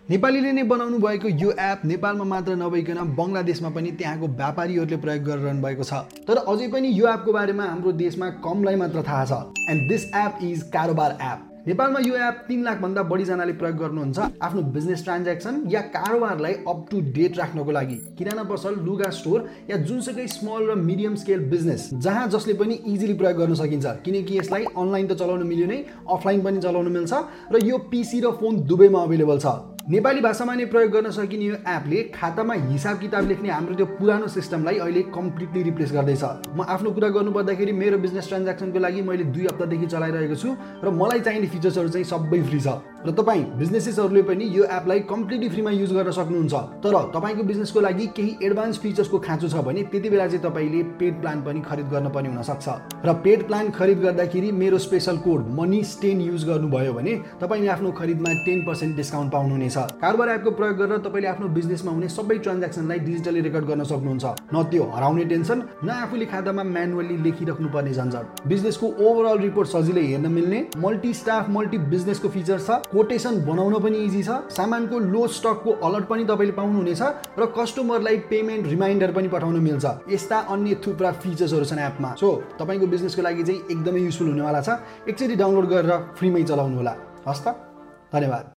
नेपालीले नै बनाउनु भएको यो एप नेपालमा मात्र नभइकन बङ्गलादेशमा पनि त्यहाँको व्यापारीहरूले प्रयोग गरिरहनु भएको छ। तर अझै पनि यो एपको बारेमा हाम्रो देशमा कमलाई मात्र थाहा छ। एन्ड दिस एप इज कारोबार एप। नेपालमा यो एप 3 लाख भन्दा बढी जनाले प्रयोग गर्नुहुन्छ आफ्नो बिजनेस ट्रान्ज्याक्सन या कारोबारलाई अप टु डेट राख्नको लागि। किराना पसल, लुगा स्टोर या जुनसुकै स्मल र मिडियम स्केल बिजनेस जहाँ जसले पनि इजिली प्रयोग गर्न सकिन्छ, किनकि यसलाई अनलाइन त चलाउन मिल्यो नै, अफलाइन पनि चलाउन मिल्छ र यो पीसी र फोन दुवैमा अवेलेबल छ। नेपाली भाषामा नै प्रयोग गर्न सकिने यो एपले खातामा हिसाब किताब लेख्ने हाम्रो त्यो पुरानो सिस्टमलाई अहिले कम्प्लिटली रिप्लेस गर्दैछ। म आफ्नो कुरा गर्नुपर्दाखेरि मेरो बिजनेस ट्रान्ज्याक्सनको लागि मैले 2 हप्तादेखि चलाइरहेको छु र मलाई चाहिने फिचर्सहरू चाहिँ सबै फ्री छ र तपाईँ बिजनेसेसहरूले पनि यो एपलाई कम्प्लिटली फ्रीमा युज गर्न सक्नुहुन्छ। तर तपाईँको बिजनेसको लागि केही एडभान्स फिचर्सको खाँचो छ भने त्यति बेला चाहिँ तपाईँले पेड प्लान पनि खरिद गर्न पर्ने हुनसक्छ र पेड प्लान खरिद गर्दाखेरि मेरो स्पेसल कोड मनी10 युज गर्नुभयो भने तपाईँले आफ्नो खरिदमा 10% डिस्काउन्ट पाउनुहुनेछ। कारोबार एपको प्रयोग गरेर तपाईँले आफ्नो बिजनेसमा हुने सबै ट्रान्ज्याक्सनलाई डिजिटली रेकर्ड गर्न सक्नुहुन्छ। न त्यो हराउने टेन्सन, न आफूले खातामा म्यानुअली लेखिराख्नु पर्ने झन्झट। बिजनेसको ओभरअल रिपोर्ट सजिलै हेर्न मिल्ने, मल्टी स्टाफ मल्टी बिजनेसको फिचर छ, कोटेसन बनाउन पनि इजी छ, सामानको लो स्टकको अलर्ट पनि तपाईँले पाउनुहुनेछ र कस्टमरलाई पेमेन्ट रिमाइन्डर पनि पठाउन मिल्छ। यस्ता अन्य थुप्रा फिचर्सहरू छन् एपमा। सो तपाईँको बिजनेसको लागि चाहिँ एकदमै युजफुल हुनेवाला छ। एकचोटि डाउनलोड गरेर फ्रीमै चलाउनु होला। हस् त, धन्यवाद।